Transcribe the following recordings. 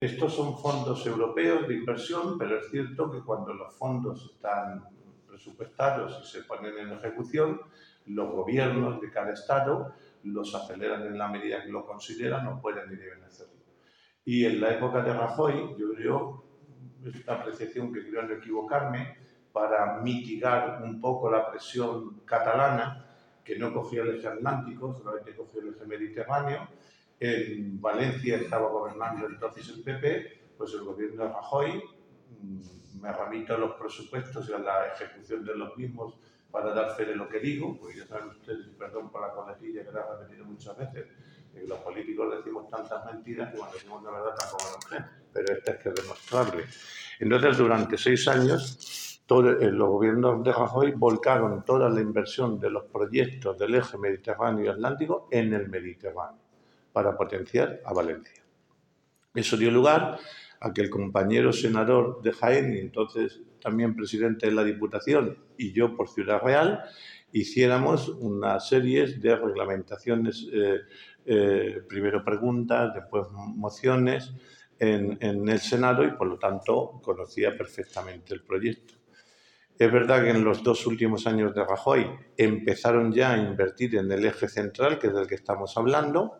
Estos son fondos europeos de inversión, pero es cierto que cuando los fondos están presupuestados y se ponen en ejecución, los gobiernos de cada estado los aceleran en la medida que lo consideran o pueden y deben hacerlo. Y en la época de Rajoy, yo creo, es una apreciación que creo no equivocarme, para mitigar un poco la presión catalana, que no cogía el eje atlántico, solamente cogió el eje mediterráneo. En Valencia estaba gobernando entonces el PP, pues el gobierno de Rajoy, me remito a los presupuestos y a la ejecución de los mismos para dar fe de lo que digo, porque ya saben ustedes, y perdón por la coletilla que la he repetido muchas veces, que los políticos decimos tantas mentiras que cuando decimos la verdad tampoco lo creen, pero esta es que es demostrable. Entonces, durante 6 años, los gobiernos de Rajoy volcaron toda la inversión de los proyectos del eje Mediterráneo y Atlántico en el Mediterráneo, para potenciar a Valencia. Eso dio lugar a que el compañero senador de Jaén, y entonces también presidente de la Diputación, y yo por Ciudad Real, hiciéramos una serie de reglamentaciones, primero preguntas, después mociones en el Senado, y por lo tanto conocía perfectamente el proyecto. Es verdad que en los 2 últimos años de Rajoy empezaron ya a invertir en el eje central, que es del que estamos hablando,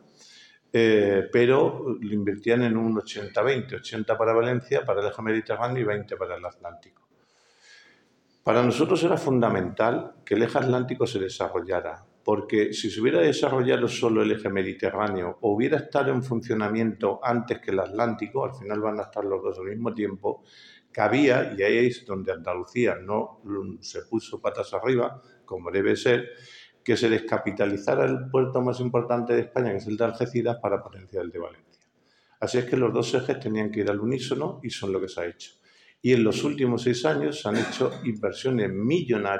pero lo invertían en un 80-20, 80 para Valencia, para el eje mediterráneo y 20 para el Atlántico. Para nosotros era fundamental que el eje atlántico se desarrollara, porque si se hubiera desarrollado solo el eje mediterráneo o hubiera estado en funcionamiento antes que el Atlántico, al final van a estar los dos al mismo tiempo, cabía, y ahí es donde Andalucía no se puso patas arriba, como debe ser, que se descapitalizara el puerto más importante de España, que es el de Algeciras, para potenciar el de Valencia. Así es que los dos ejes tenían que ir al unísono y son lo que se ha hecho. Y en los últimos 6 años se han hecho inversiones millonarias